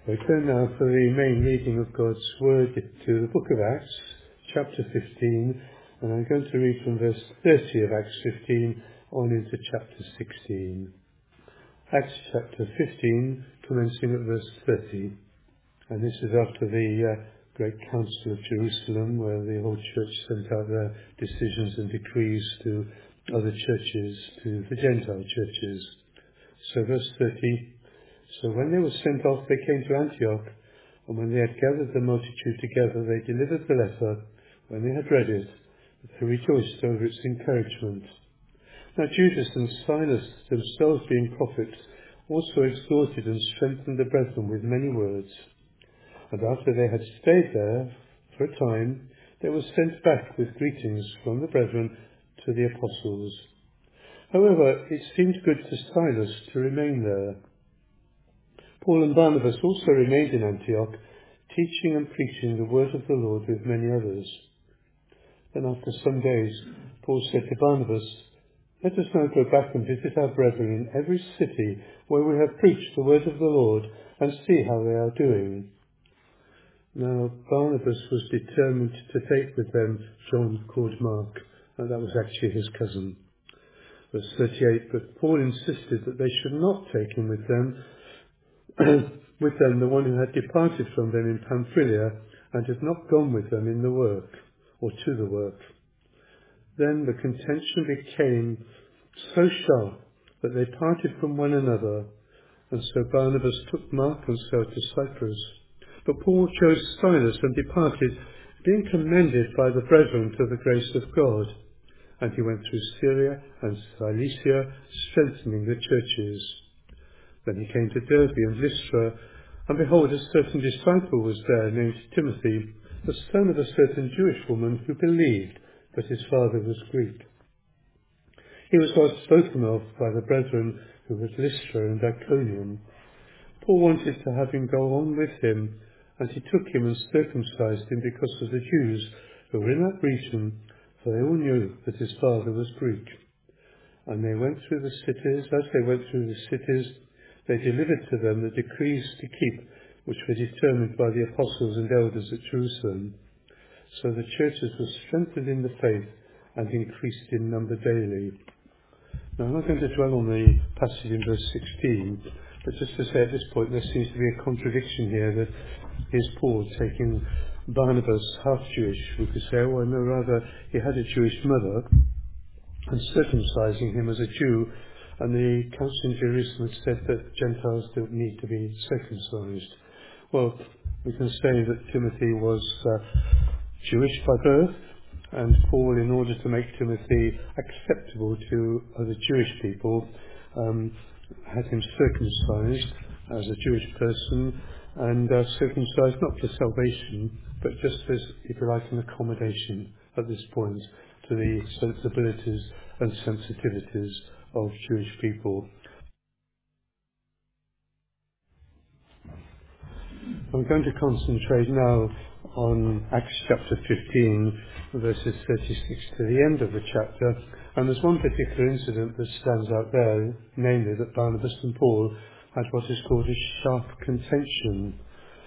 We turn now for the main reading of God's Word to the book of Acts, chapter 15, and I'm going to read from verse 30 of Acts 15 on into chapter 16. Acts chapter 15, commencing at verse 30, and this is after the great council of Jerusalem, where the whole church sent out their decisions and decrees to other churches, to the Gentile churches. So verse 30, so when they were sent off, they came to Antioch, and when they had gathered the multitude together, they delivered the letter. When they had read it, they rejoiced over its encouragement. Now Judas and Silas, themselves being prophets, also exhorted and strengthened the brethren with many words. And after they had stayed there for a time, they were sent back with greetings from the brethren to the apostles. However, it seemed good to Silas to remain there. Paul and Barnabas also remained in Antioch, teaching and preaching the word of the Lord with many others. Then after some days, Paul said to Barnabas, let us now go back and visit our brethren in every city where we have preached the word of the Lord, and see how they are doing. Now Barnabas was determined to take with them John called Mark, and that was actually his cousin. Verse 38, but Paul insisted that they should not take him with them, the one who had departed from them in Pamphylia and had not gone with them in the work, or to the work. Then the contention became so sharp that they parted from one another, and so Barnabas took Mark and sailed to Cyprus. But Paul chose Silas and departed, being commended by the brethren to the grace of God. And he went through Syria and Cilicia, strengthening the churches. Then he came to Derbe and Lystra, and behold, a certain disciple was there named Timothy, the son of a certain Jewish woman who believed, but his father was Greek. He was well spoken of by the brethren who were at Lystra and Iconium. Paul wanted to have him go on with him, and he took him and circumcised him because of the Jews who were in that region, for they all knew that his father was Greek. And they went through the cities. As they went through the cities, they delivered to them the decrees to keep, which were determined by the apostles and elders at Jerusalem. So the churches were strengthened in the faith and increased in number daily. Now I'm not going to dwell on the passage in verse 16, but just to say at this point there seems to be a contradiction here that here's Paul taking Barnabas, half Jewish, we could say, oh no, rather he had a Jewish mother, and circumcising him as a Jew, and the council in Jerusalem said that Gentiles don't need to be circumcised. Well, we can say that Timothy was Jewish by birth, and Paul, in order to make Timothy acceptable to other Jewish people, had him circumcised as a Jewish person, and circumcised not for salvation, but just as, if you like, an accommodation at this point to the sensibilities and sensitivities of Jewish people. I'm going to concentrate now on Acts chapter 15, verses 36 to the end of the chapter, and there's one particular incident that stands out there, namely that Barnabas and Paul had what is called a sharp contention.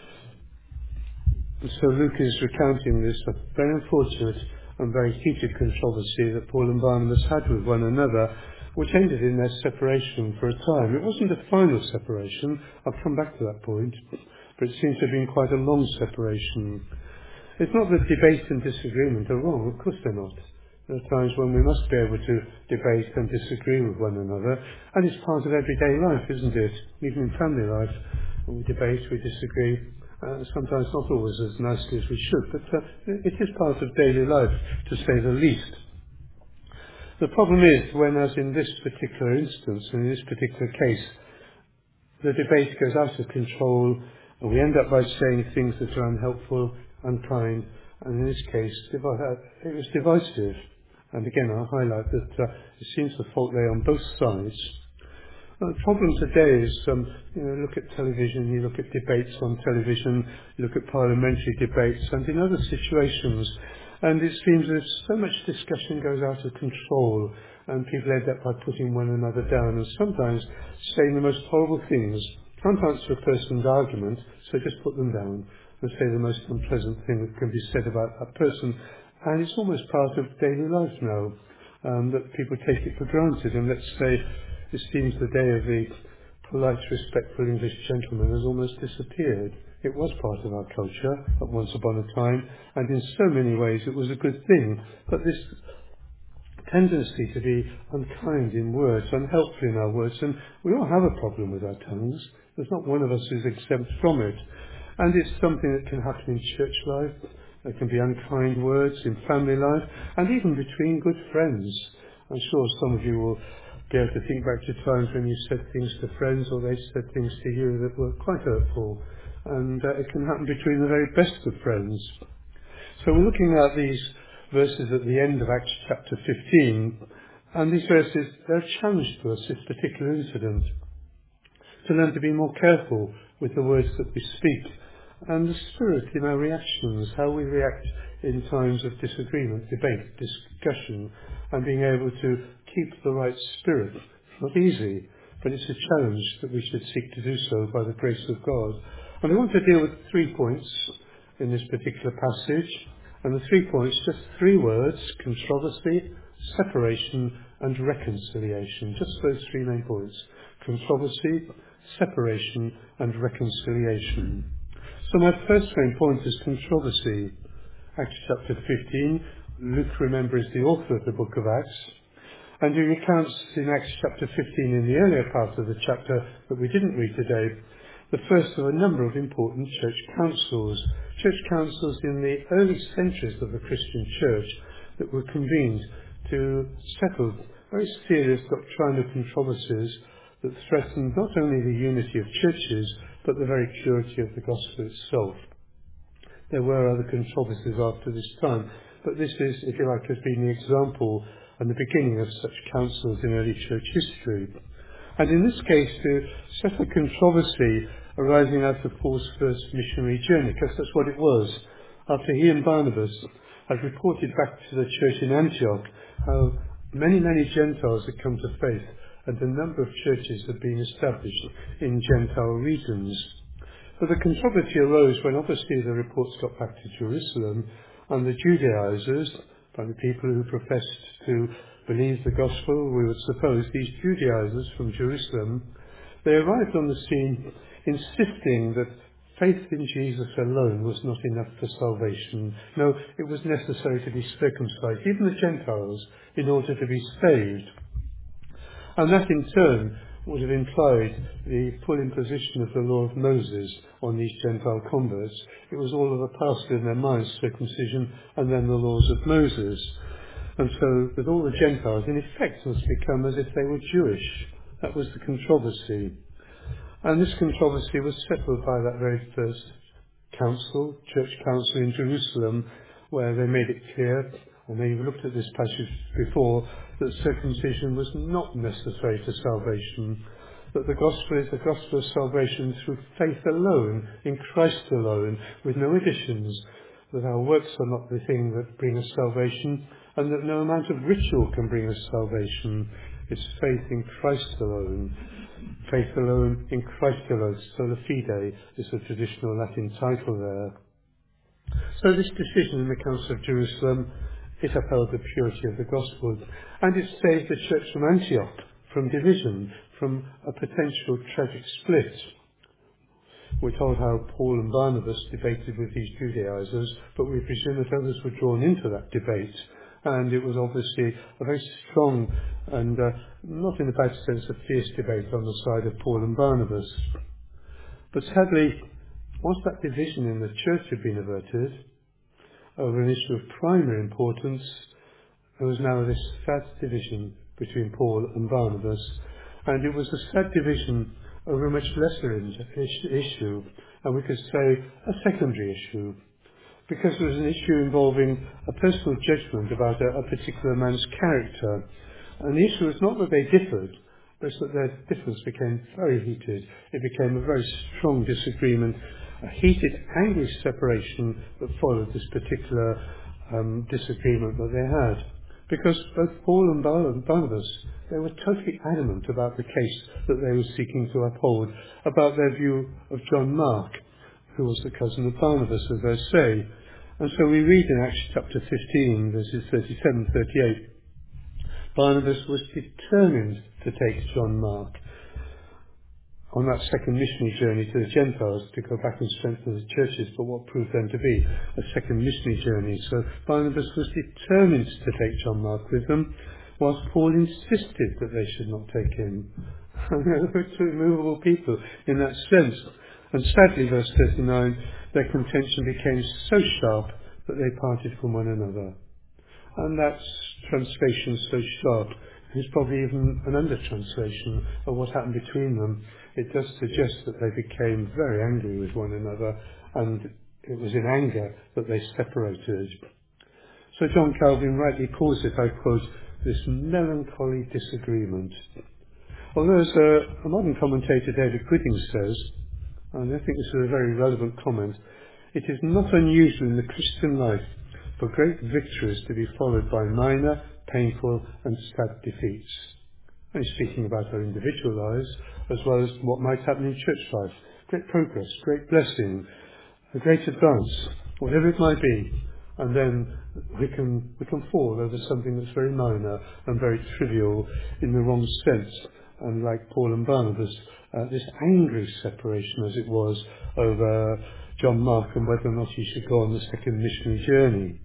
And so Luke is recounting this very unfortunate and very heated controversy that Paul and Barnabas had with one another, which ended in their separation for a time. It wasn't a final separation, I'll come back to that point, but it seems to have been quite a long separation. It's not that debate and disagreement are wrong, of course they're not. There are times when we must be able to debate and disagree with one another, and it's part of everyday life, isn't it? Even in family life, when we debate, we disagree, sometimes not always as nicely as we should, but it is part of daily life, to say the least. The problem is when, as in this particular instance, in this particular case, the debate goes out of control and we end up by saying things that are unhelpful, unkind, and in this case, it was divisive. And again, I'll highlight that it seems the fault lay on both sides. The problem today is, look at television, you look at debates on television, you look at parliamentary debates and in other situations, and it seems that so much discussion goes out of control and people end up by putting one another down and sometimes saying the most horrible things Can't answer a person's argument, so just put them down and say the most unpleasant thing that can be said about that person. And it's almost part of daily life now, that people take it for granted. And let's say it seems the day of the polite, respectful English gentleman has almost disappeared. It was part of our culture at once upon a time, and in so many ways it was a good thing. But this tendency to be unkind in words, unhelpful in our words, and we all have a problem with our tongues. There's not one of us who's exempt from it. And it's something that can happen in church life. There can be unkind words in family life, and even between good friends. I'm sure some of you will be able to think back to times when you said things to friends, or they said things to you that were quite hurtful. And it can happen between the very best of friends. So we're looking at these verses at the end of Acts chapter 15, and these verses, they're a challenge to us, this particular incident, to learn to be more careful with the words that we speak, and the spirit in our reactions, how we react in times of disagreement, debate, discussion, and being able to keep the right spirit. It's not easy, but it's a challenge that we should seek to do so by the grace of God. And I want to deal with 3 points in this particular passage. And the 3 points, just 3 words: controversy, separation, and reconciliation. Just those 3 main points: controversy, separation, and reconciliation. So my first main point is controversy. Acts chapter 15. Luke, remember, is the author of the book of Acts. And he recounts in Acts chapter 15, in the earlier part of the chapter that we didn't read today, the first of a number of important church councils in the early centuries of the Christian church that were convened to settle very serious doctrinal controversies that threatened not only the unity of churches, but the very purity of the gospel itself. There were other controversies after this time, but this is, if you like, has been the example and the beginning of such councils in early church history. And in this case, to settle controversy arising out of Paul's first missionary journey, because that's what it was. After he and Barnabas had reported back to the church in Antioch how many Gentiles had come to faith, and a number of churches had been established in Gentile regions. But the controversy arose when obviously the reports got back to Jerusalem, and the Judaizers, by the people who professed to believe the gospel, we would suppose these Judaizers from Jerusalem, they arrived on the scene insisting that faith in Jesus alone was not enough for salvation. No, it was necessary to be circumcised, even the Gentiles, in order to be saved. And that in turn would have implied the full imposition of the law of Moses on these Gentile converts. It was all of a past in their minds, circumcision, and then the laws of Moses. And so that all the Gentiles in effect must become as if they were Jewish. That was the controversy. And this controversy was settled by that very first council, church council in Jerusalem, where they made it clear, and they've looked at this passage before, that circumcision was not necessary to salvation, that the gospel is the gospel of salvation through faith alone, in Christ alone, with no additions, that our works are not the thing that bring us salvation, and that no amount of ritual can bring us salvation. It's faith in Christ alone. Faith alone in Christ alone. Sola fide is the traditional Latin title there. So this decision in the Council of Jerusalem, it upheld the purity of the gospel, and it saved the church from Antioch, from division, from a potential tragic split. We're told how Paul and Barnabas debated with these Judaizers, but we presume that others were drawn into that debate. And it was obviously a very strong and not in a bad sense a fierce debate on the side of Paul and Barnabas. But sadly, once that division in the church had been averted over an issue of primary importance, there was now this sad division between Paul and Barnabas, and it was a sad division over a much lesser issue, and we could say a secondary issue, because it was an issue involving a personal judgment about a particular man's character. And the issue was not that they differed, but that their difference became very heated. It became a very strong disagreement, a heated, angry separation that followed this particular disagreement that they had. Because both Paul and Barnabas, they were totally adamant about the case that they were seeking to uphold, about their view of John Mark, who was the cousin of Barnabas, as they say. And so we read in Acts chapter 15, verses 37-38, Barnabas was determined to take John Mark on that second missionary journey to the Gentiles to go back and strengthen the churches, but what proved then to be a second missionary journey. So Barnabas was determined to take John Mark with them, whilst Paul insisted that they should not take him. They were two immovable people in that sense. And sadly, verse 39, their contention became so sharp that they parted from one another. And that translation, so sharp, is probably even an under-translation of what happened between them. It does suggest that they became very angry with one another, and it was in anger that they separated. So John Calvin rightly calls it, I quote, this melancholy disagreement. Although, as a modern commentator, David Gooding, says, and I think this is a very relevant comment, it is not unusual in the Christian life for great victories to be followed by minor, painful and sad defeats. And he's speaking about our individual lives as well as what might happen in church life. Great progress, great blessing, a great advance, whatever it might be. And then we can fall over something that's very minor and very trivial in the wrong sense. And like Paul and Barnabas, this angry separation as it was over John Mark and whether or not he should go on the second missionary journey.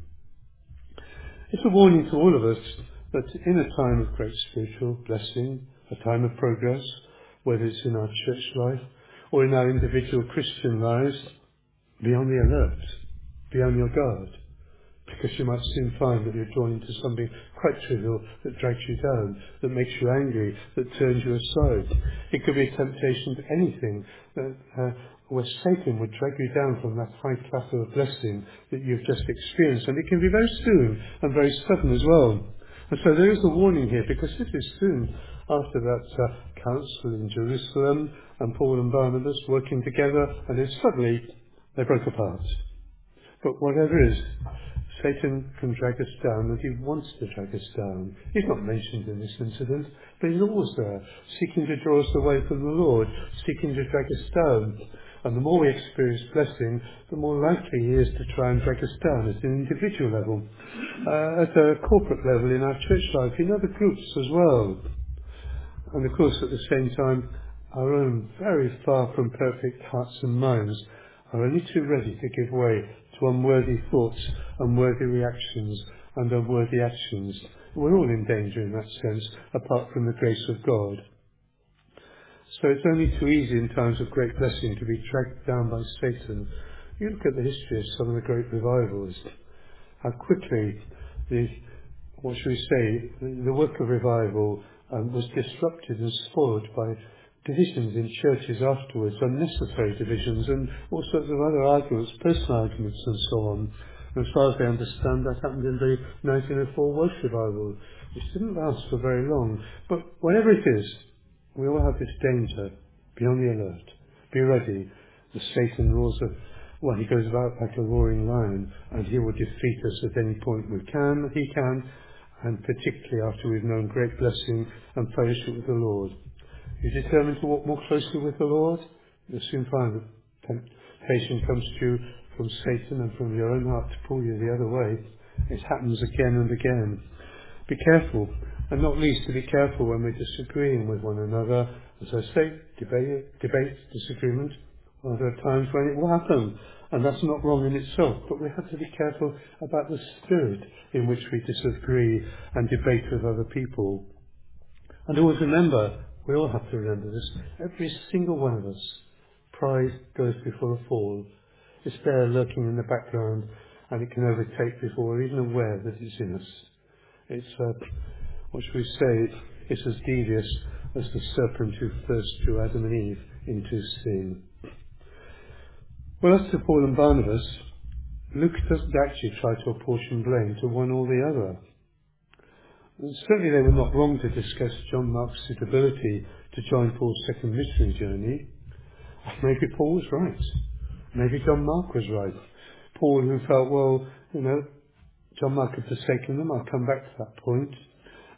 It's a warning to all of us that in a time of great spiritual blessing, a time of progress, whether it's in our church life or in our individual Christian lives, be on the alert, be on your guard, because you might soon find that you're drawn into something quite trivial that drags you down, that makes you angry, that turns you aside. It could be a temptation to anything where Satan would drag you down from that high plateau of blessing that you've just experienced. And it can be very soon and very sudden as well. And so there is a warning here, because this is soon after that council in Jerusalem and Paul and Barnabas working together, and then suddenly they broke apart. But whatever it is, Satan can drag us down, and he wants to drag us down. He's not mentioned in this incident, but he's always there, seeking to draw us away from the Lord, seeking to drag us down. And the more we experience blessing, the more likely he is to try and drag us down at an individual level, at a corporate level in our church life, in other groups as well. And of course, at the same time, our own very far from perfect hearts and minds are only too ready to give way to unworthy thoughts, unworthy reactions, and unworthy actions. We're all in danger in that sense, apart from the grace of God. So it's only too easy in times of great blessing to be dragged down by Satan. You look at the history of some of the great revivals, how quickly the work of revival was disrupted and spoiled by divisions in churches afterwards, unnecessary divisions, and all sorts of other arguments, personal arguments and so on. And as far as I understand, that happened in the 1904 Welsh revival, which didn't last for very long. But whatever it is, we all have this danger. Be on the alert. Be ready. The Satan roars he goes about like a roaring lion, and he will defeat us at any point he can, and particularly after we've known great blessing and fellowship with the Lord. You're determined to walk more closely with the Lord, you'll soon find that temptation comes to you from Satan and from your own heart to pull you the other way. It happens again and again. Be careful, and not least to be careful when we're disagreeing with one another. As I say, debate, disagreement. Well, there are times when it will happen, and that's not wrong in itself, but we have to be careful about the spirit in which we disagree and debate with other people. And always remember, we all have to remember this, every single one of us, pride goes before a fall. It's there lurking in the background, and it can overtake before we're even aware that it's in us. It's, what should we say, it's as devious as the serpent who first drew Adam and Eve into sin. Well, as to Paul and Barnabas, Luke doesn't actually try to apportion blame to one or the other. And certainly they were not wrong to discuss John Mark's suitability to join Paul's second missionary journey. Maybe Paul was right. Maybe John Mark was right. Paul, who felt, John Mark had forsaken them, I'll come back to that point.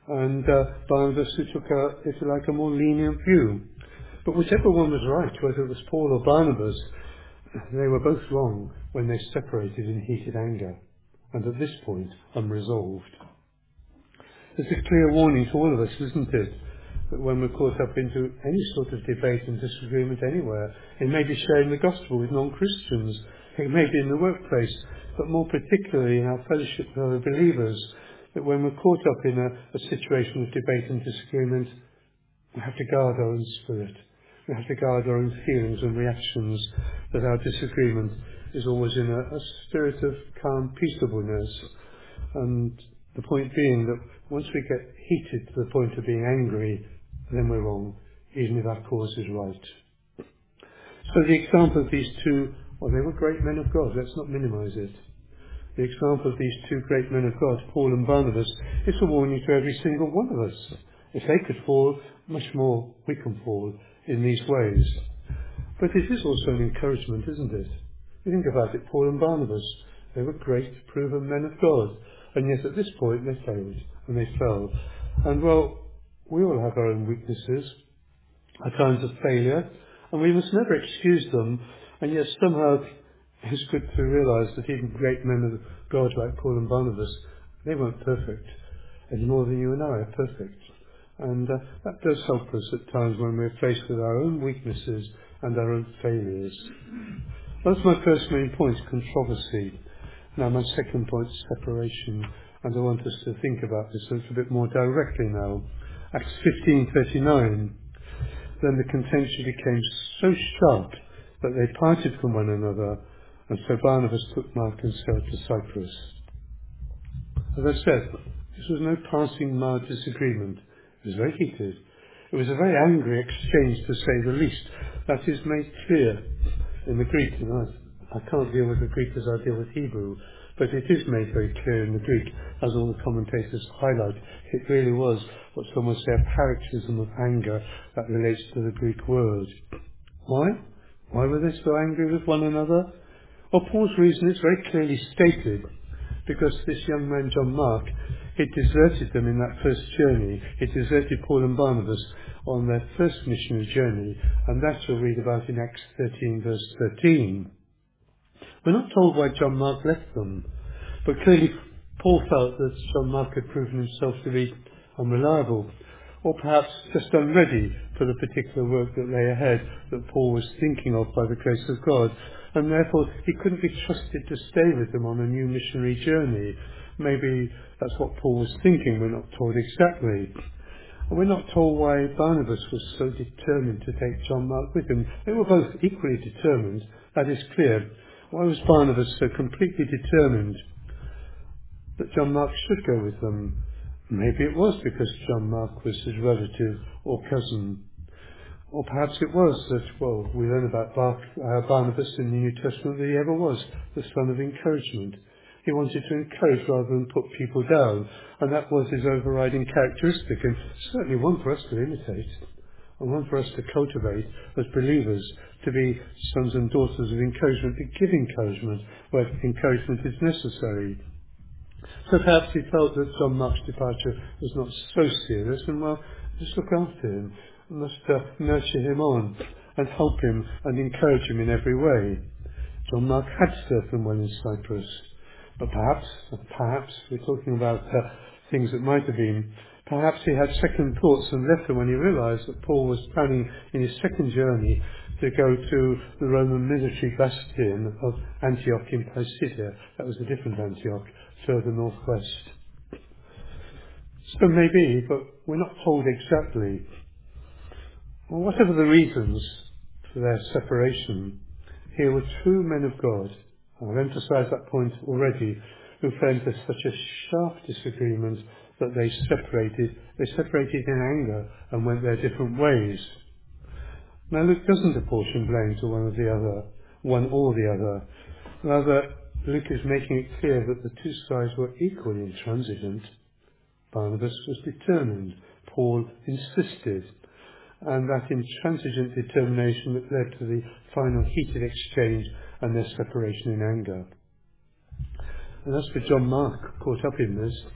and Barnabas who took if you like, a more lenient view. But whichever one was right, whether it was Paul or Barnabas, they were both wrong when they separated in heated anger, and at this point unresolved. It's a clear warning to all of us, isn't it? That when we're caught up into any sort of debate and disagreement anywhere, it may be sharing the gospel with non-Christians, it may be in the workplace, but more particularly in our fellowship with other believers, that when we're caught up in a situation of debate and disagreement, we have to guard our own spirit. We have to guard our own feelings and reactions, that our disagreement is always in a spirit of calm peaceableness. And the point being that once we get heated to the point of being angry, then we're wrong, even if our cause is right. So the example of these two, well, they were great men of God, let's not minimize it. The example of these two great men of God, Paul and Barnabas, is a warning to every single one of us. If they could fall, much more we can fall in these ways. But it is also an encouragement, isn't it? You think about it, Paul and Barnabas, they were great, proven men of God, and yet at this point they failed, and they fell. And well, we all have our own weaknesses, our times of failure, and we must never excuse them, and yet somehow it's good to realise that even great men of God like Paul and Barnabas, they weren't perfect, any more than you and I are perfect. And that does help us at times when we're faced with our own weaknesses and our own failures. That's my first main point, controversy. Now my second point is separation, and I want us to think about this a little bit more directly now. Acts 15:39. Then the contention became so sharp that they parted from one another, and so Barnabas took Mark and sailed to Cyprus. As I said, this was no passing mild disagreement. It was very heated. It was a very angry exchange, to say the least. That is made clear in the Greek. I can't deal with the Greek as I deal with Hebrew, but it is made very clear in the Greek, as all the commentators highlight. It really was what some would say a paroxysm of anger that relates to the Greek word. Why? Why were they so angry with one another? Well, Paul's reason is very clearly stated, because this young man, John Mark, he deserted them in that first journey. He deserted Paul and Barnabas on their first missionary journey, and that you'll read about in Acts 13, verse 13. We're not told why John Mark left them, but clearly Paul felt that John Mark had proven himself to be unreliable, or perhaps just unready for the particular work that lay ahead that Paul was thinking of by the grace of God, and therefore he couldn't be trusted to stay with them on a new missionary journey. Maybe that's what Paul was thinking, we're not told exactly. And we're not told why Barnabas was so determined to take John Mark with him. They were both equally determined, that is clear. Why was Barnabas so completely determined that John Mark should go with them? Maybe it was because John Mark was his relative or cousin. Or perhaps it was that, well, we learn about Barnabas in the New Testament that he ever was the son of encouragement. He wanted to encourage rather than put people down, and that was his overriding characteristic, and certainly one for us to imitate, and one for us to cultivate as believers, to be sons and daughters of encouragement, to give encouragement where encouragement is necessary. So perhaps he felt that John Mark's departure was not so serious, and well, just look after him, and must nurture him on, and help him and encourage him in every way. John Mark had served them well in Cyprus, but perhaps we're talking about things that might have been, perhaps he had second thoughts and left them when he realised that Paul was planning in his second journey to go to the Roman military bastion of Antioch in Pisidia. That was a different Antioch, further northwest. So maybe, but we're not told exactly. Well, whatever the reasons for their separation, here were true men of God. I've emphasised that point already, who fell into such a sharp disagreement that they separated in anger and went their different ways. Now Luke doesn't apportion blame to one or the other. Rather, Luke is making it clear that the two sides were equally intransigent. Barnabas was determined, Paul insisted, and that intransigent determination that led to the final heated exchange and their separation in anger. And as for John Mark, caught up in this,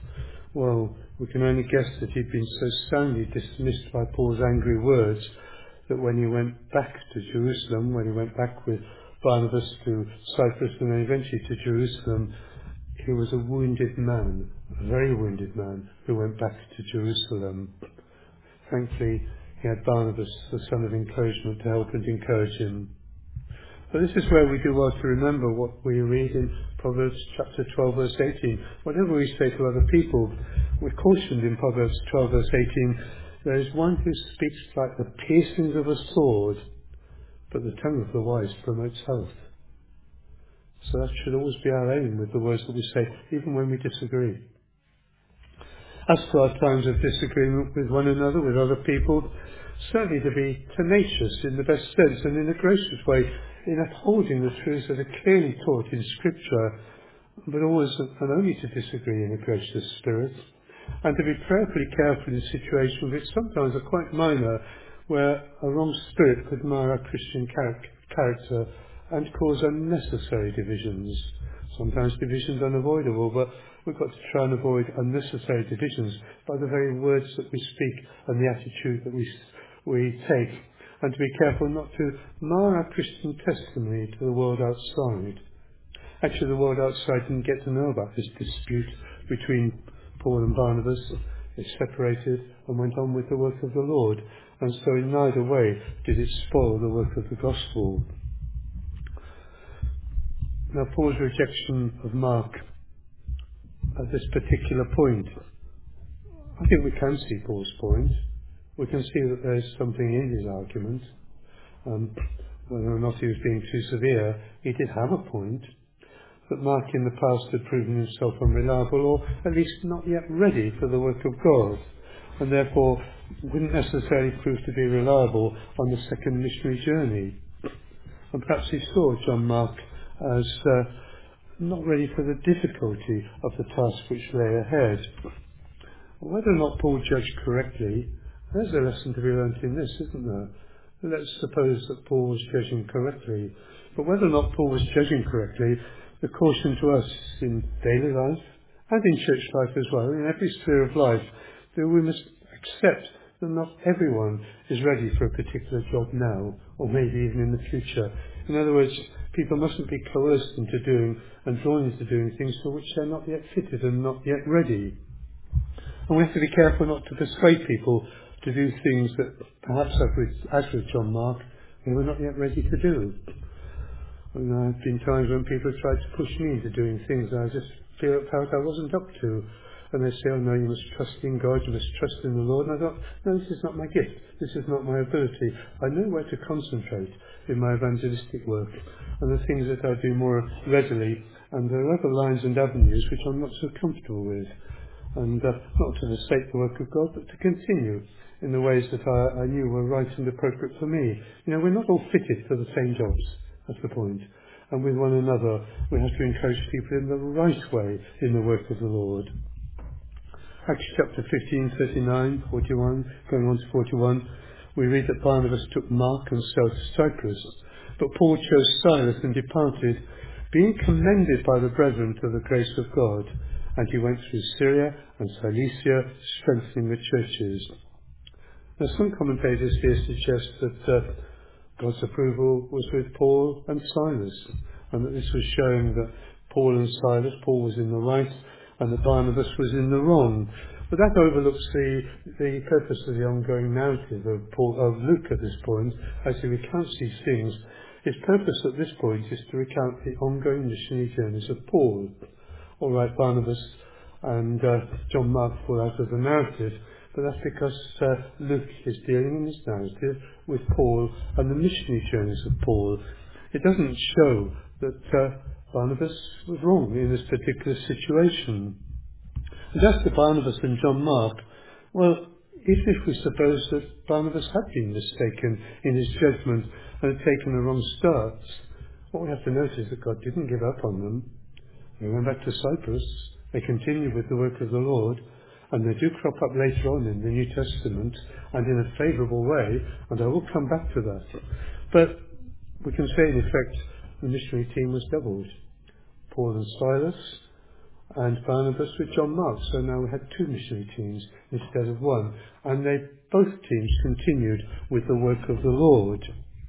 Well, we can only guess that he'd been so soundly dismissed by Paul's angry words that when he went back to Jerusalem, when he went back with Barnabas to Cyprus and then eventually to Jerusalem, he was a wounded man, a very wounded man, who went back to Jerusalem. Thankfully, he had Barnabas, the son of encouragement, to help and encourage him. But this is where we do well to remember what we read in Proverbs chapter 12 verse 18. Whatever we say to other people, we're cautioned in Proverbs 12 verse 18, there is one who speaks like the piercings of a sword, but the tongue of the wise promotes health. So that should always be our aim with the words that we say, even when we disagree. As for our times of disagreement with one another, with other people, certainly to be tenacious in the best sense and in a gracious way in upholding the truths that are clearly taught in Scripture, but always and only to disagree in a gracious spirit, and to be prayerfully careful in situations which sometimes are quite minor, where a wrong spirit could mar our Christian character and cause unnecessary divisions. Sometimes divisions unavoidable, but we've got to try and avoid unnecessary divisions by the very words that we speak and the attitude that we take, and to be careful not to mar our Christian testimony to the world outside. Actually, the world outside didn't get to know about this dispute between Paul and Barnabas. They separated and went on with the work of the Lord, and so in neither way did it spoil the work of the gospel. Now, Paul's rejection of Mark at this particular point, I think we can see Paul's point. We can see that there's something in his argument. Whether or not he was being too severe, he did have a point. That Mark in the past had proven himself unreliable, or at least not yet ready for the work of God, and therefore wouldn't necessarily prove to be reliable on the second missionary journey. And perhaps he saw John Mark as not ready for the difficulty of the task which lay ahead. Whether or not Paul judged correctly, there's a lesson to be learnt in this, isn't there? Let's suppose that Paul was judging correctly. But whether or not Paul was judging correctly, the caution to us in daily life and in church life as well, in every sphere of life, that we must accept that not everyone is ready for a particular job now, or maybe even in the future. In other words, people mustn't be coerced into doing and drawn into doing things for which they're not yet fitted and not yet ready. And we have to be careful not to persuade people to do things that perhaps, as with John Mark, they were not yet ready to do. And there have been times when people have tried to push me into doing things that I just felt I wasn't up to. And they say, oh no, you must trust in God, you must trust in the Lord. And I thought, no, this is not my gift, this is not my ability. I know where to concentrate in my evangelistic work and the things that I do more readily. And there are other lines and avenues which I'm not so comfortable with. And not to forsake the work of God, but to continue in the ways that I knew were right and appropriate for me. You know, we're not all fitted for the same jobs. That's the point. And with one another, we have to encourage people in the right way in the work of the Lord. Acts chapter 15, 39, 41, going on to 41, we read that Barnabas took Mark and sailed to Cyprus, but Paul chose Silas and departed, being commended by the brethren to the grace of God. And he went through Syria and Cilicia, strengthening the churches. Now, some commentators here suggest that God's approval was with Paul and Silas, and that this was showing that Paul was in the right, and that Barnabas was in the wrong. But that overlooks the purpose of the ongoing narrative of Luke at this point, as he recounts these things. His purpose at this point is to recount the ongoing missionary journeys of Paul. All right, Barnabas and John Mark fall out of the narrative, but that's because Luke is dealing in his narrative with Paul and the missionary journeys of Paul. It doesn't show that Barnabas was wrong in this particular situation. And as to Barnabas and John Mark, well, even if we suppose that Barnabas had been mistaken in his judgment and had taken the wrong start, what we have to note is that God didn't give up on them. They went back to Cyprus, they continued with the work of the Lord, and they do crop up later on in the New Testament, and in a favourable way, and I will come back to that. But we can say, in effect, the missionary team was doubled. Paul and Silas, and Barnabas with John Mark. So now we had 2 missionary teams instead of 1. And both teams continued with the work of the Lord.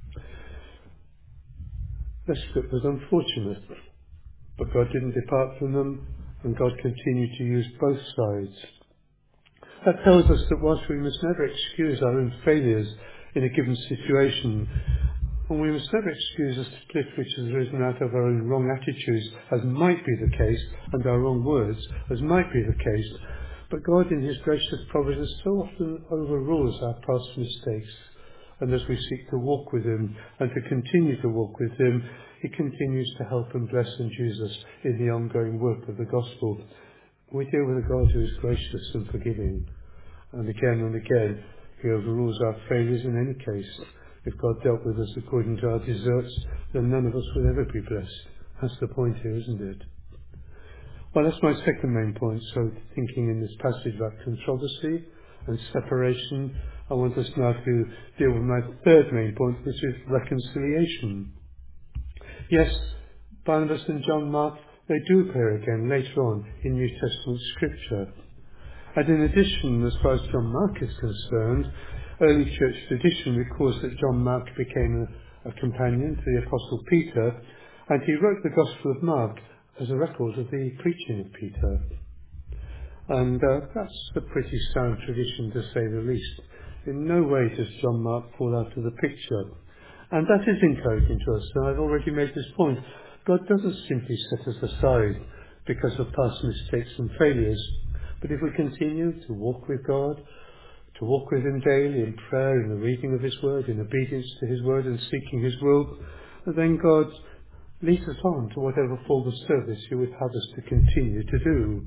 Their script was unfortunate, but God didn't depart from them, and God continued to use both sides. That tells us that whilst we must never excuse our own failures in a given situation, and we must never excuse a split which has arisen out of our own wrong attitudes, as might be the case, and our wrong words, as might be the case, but God in his gracious providence so often overrules our past mistakes. And as we seek to walk with him and to continue to walk with him, he continues to help and bless and use us in the ongoing work of the gospel. We deal with a God who is gracious and forgiving. And again, he overrules our failures in any case. If God dealt with us according to our deserts, then none of us would ever be blessed. That's the point here, isn't it? Well, that's my second main point. So thinking in this passage about controversy and separation, I want us now to deal with my third main point, which is reconciliation. Yes, Barnabas and John Mark, they do appear again later on in New Testament scripture. And in addition, as far as John Mark is concerned, early church tradition records that John Mark became a companion to the Apostle Peter, and he wrote the Gospel of Mark as a record of the preaching of Peter. And that's a pretty sound tradition, to say the least. In no way does John Mark fall out of the picture. And that is encouraging to us. And I've already made this point. God doesn't simply set us aside because of past mistakes and failures. But if we continue to walk with God, to walk with him daily in prayer, in the reading of his word, in obedience to his word and seeking his will, then God leads us on to whatever form of service he would have us to continue to do.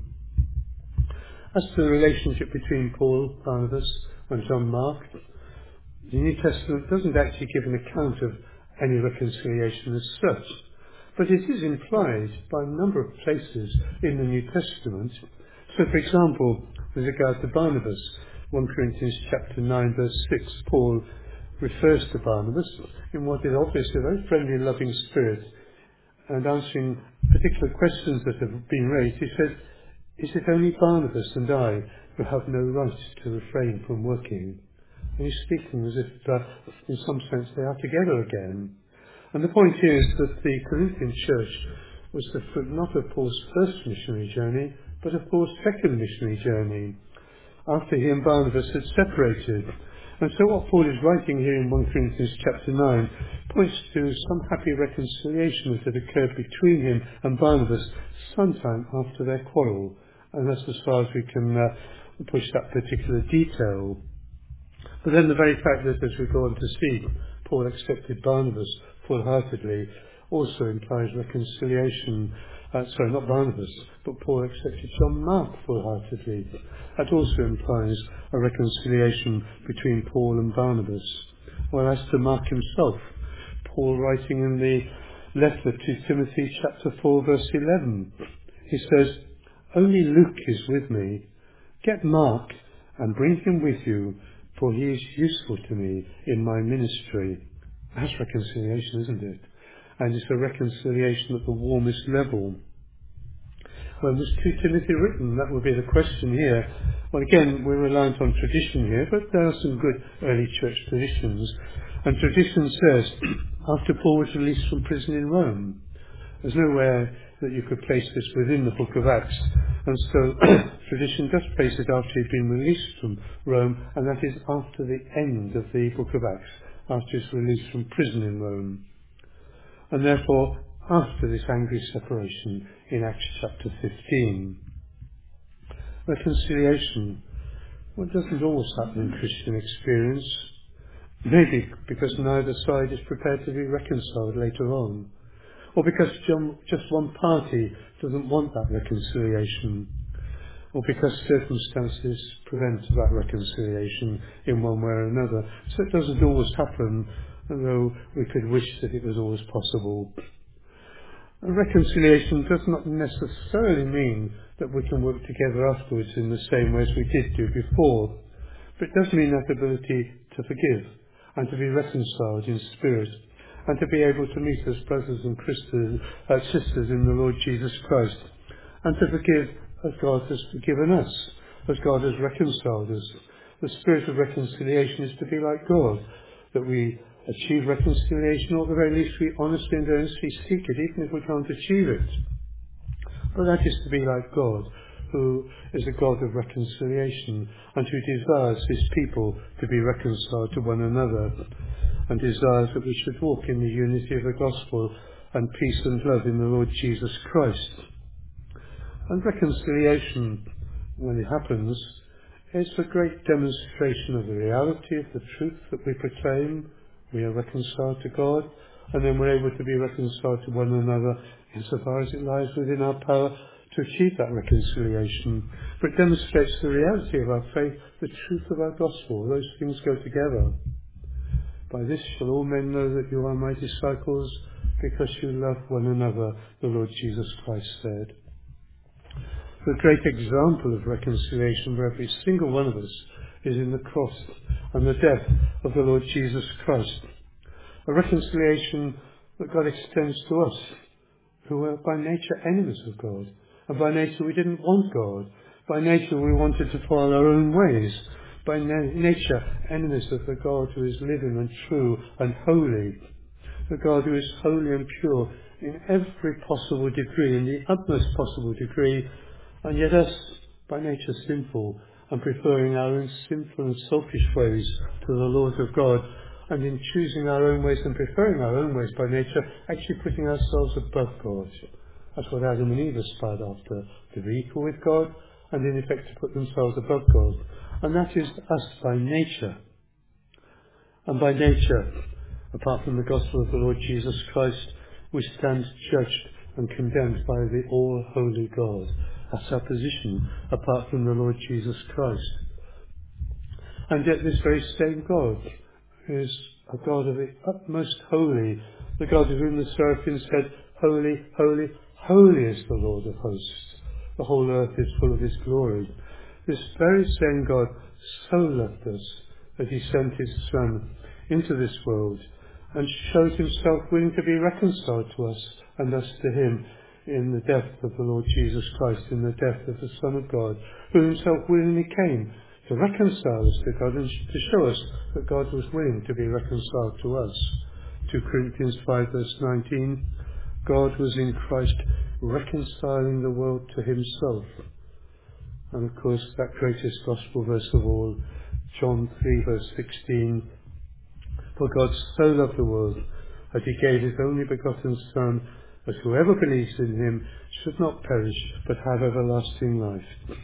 As to the relationship between Paul, Barnabas and John Mark, the New Testament doesn't actually give an account of any reconciliation as such, but it is implied by a number of places in the New Testament. So, for example, with regard to Barnabas, 1 Corinthians chapter 9, verse 6, Paul refers to Barnabas in what is obviously a very friendly and loving spirit, and answering particular questions that have been raised, he says, "Is it only Barnabas and I who have no right to refrain from working?" And he's speaking as if, in some sense, they are together again. And the point here is that the Corinthian church was the fruit not of Paul's first missionary journey, but of Paul's second missionary journey, after he and Barnabas had separated. And so what Paul is writing here in 1 Corinthians chapter 9 points to some happy reconciliation that had occurred between him and Barnabas sometime after their quarrel. And that's as far as we can push that particular detail. But then the very fact that, as we go on to see, Paul accepted Barnabas full-heartedly also implies reconciliation. Sorry, not Barnabas, but Paul accepted John Mark full-heartedly. That also implies a reconciliation between Paul and Barnabas. Well, as to Mark himself, Paul writing in the letter to Timothy chapter 4 verse 11, he says, "Only Luke is with me. Get Mark and bring him with you, for he is useful to me in my ministry." That's reconciliation, isn't it? And it's a reconciliation at the warmest level. When was 2 Timothy written? That would be the question here. Well, again, we're reliant on tradition here, but there are some good early church traditions. And tradition says, after Paul was released from prison in Rome, there's nowhere that you could place this within the book of Acts. And so tradition does place it after he'd been released from Rome, and that is after the end of the book of Acts, after his release from prison in Rome. And therefore, after this angry separation in Acts chapter 15. Reconciliation, well, doesn't always happen in Christian experience. Maybe because neither side is prepared to be reconciled later on, or because just one party doesn't want that reconciliation, or because circumstances prevent that reconciliation in one way or another. So it doesn't always happen, although we could wish that it was always possible. And reconciliation does not necessarily mean that we can work together afterwards in the same way as we did do before, but it does mean that ability to forgive and to be reconciled in spirit, and to be able to meet as brothers and sisters in the Lord Jesus Christ, and to forgive as God has forgiven us, as God has reconciled us. The spirit of reconciliation is to be like God, that we achieve reconciliation, or at the very least we honestly and earnestly seek it, even if we can't achieve it. But that is to be like God, who is a God of reconciliation, and who desires his people to be reconciled to one another, and desires that we should walk in the unity of the gospel and peace and love in the Lord Jesus Christ. And reconciliation, when it happens, is a great demonstration of the reality of the truth that we proclaim. We are reconciled to God, and then we're able to be reconciled to one another insofar as it lies within our power to achieve that reconciliation. For it demonstrates the reality of our faith, the truth of our gospel. Those things go together. By this shall all men know that you are my disciples, because you love one another, the Lord Jesus Christ said. The great example of reconciliation for every single one of us is in the cross and the death of the Lord Jesus Christ. A reconciliation that God extends to us, who were by nature enemies of God. And by nature we didn't want God. By nature we wanted to follow our own ways. By nature enemies of the God who is living and true and holy. The God who is holy and pure in every possible degree, in the utmost possible degree, and yet us, by nature sinful, and preferring our own sinful and selfish ways to the laws of God, and in choosing our own ways and preferring our own ways by nature, actually putting ourselves above God. That's what Adam and Eve aspired after, to be equal with God, and in effect to put themselves above God. And that is us by nature. And by nature, apart from the gospel of the Lord Jesus Christ, we stand judged and condemned by the all-holy God. That's our position, apart from the Lord Jesus Christ. And yet this very same God is a God of the utmost holy, the God of whom the seraphim said, Holy, holy, holy is the Lord of hosts. The whole earth is full of his glory. This very same God so loved us that he sent his Son into this world and showed himself willing to be reconciled to us and us to him in the death of the Lord Jesus Christ, in the death of the Son of God, who himself willingly came to reconcile us to God and to show us that God was willing to be reconciled to us. 2 Corinthians 5 verse 19, God was in Christ reconciling the world to himself. And of course that greatest gospel verse of all, John 3 verse 16, for God so loved the world that he gave his only begotten Son, that whoever believes in him should not perish but have everlasting life.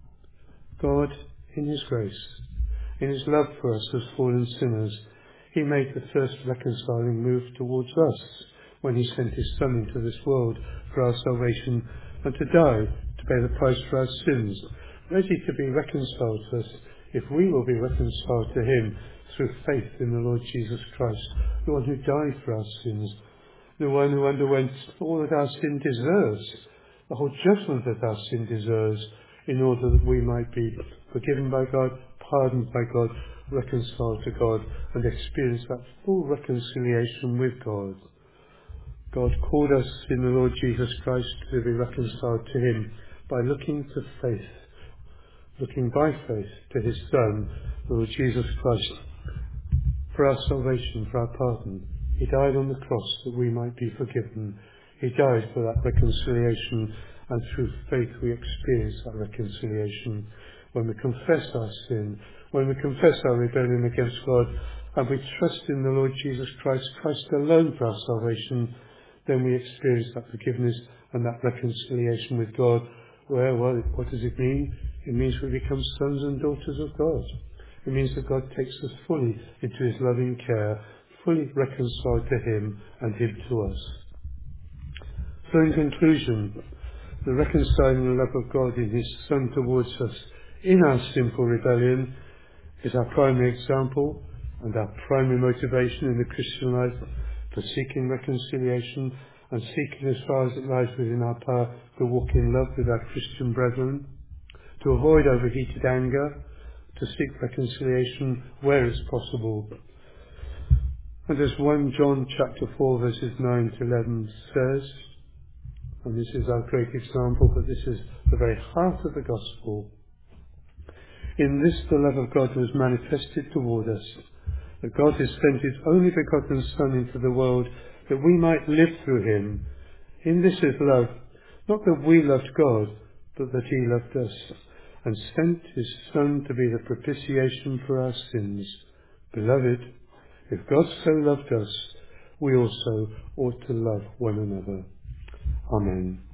God, in his grace, in his love for us as fallen sinners, he made the first reconciling move towards us when he sent his Son into this world for our salvation and to die to pay the price for our sins, ready to be reconciled to us if we will be reconciled to him through faith in the Lord Jesus Christ, the one who died for our sins, the one who underwent all that our sin deserves, the whole judgment that our sin deserves, in order that we might be forgiven by God, pardoned by God, reconciled to God, and experience that full reconciliation with God. God called us in the Lord Jesus Christ to be reconciled to him by looking to faith, looking by faith to his Son, the Lord Jesus Christ, for our salvation, for our pardon. He died on the cross that we might be forgiven. He died for that reconciliation, and through faith we experience that reconciliation. When we confess our sin, when we confess our rebellion against God, and we trust in the Lord Jesus Christ, Christ alone for our salvation, then we experience that forgiveness and that reconciliation with God. Well, what does it mean? It means we become sons and daughters of God. It means that God takes us fully into his loving care, fully reconciled to him and him to us. So in conclusion, the reconciling love of God in his Son towards us in our sinful rebellion is our primary example and our primary motivation in the Christian life for seeking reconciliation and seeking as far as it lies within our power to walk in love with our Christian brethren, to avoid overheated anger, to seek reconciliation where it's possible. And as 1 John chapter 4 verses 9 to 11 says, And this is our great example, but this is the very heart of the gospel. In this the love of God was manifested toward us, that God has sent his only begotten Son into the world, that we might live through him. In this is love, not that we loved God, but that he loved us, and sent his Son to be the propitiation for our sins. Beloved, if God so loved us, we also ought to love one another. Amen.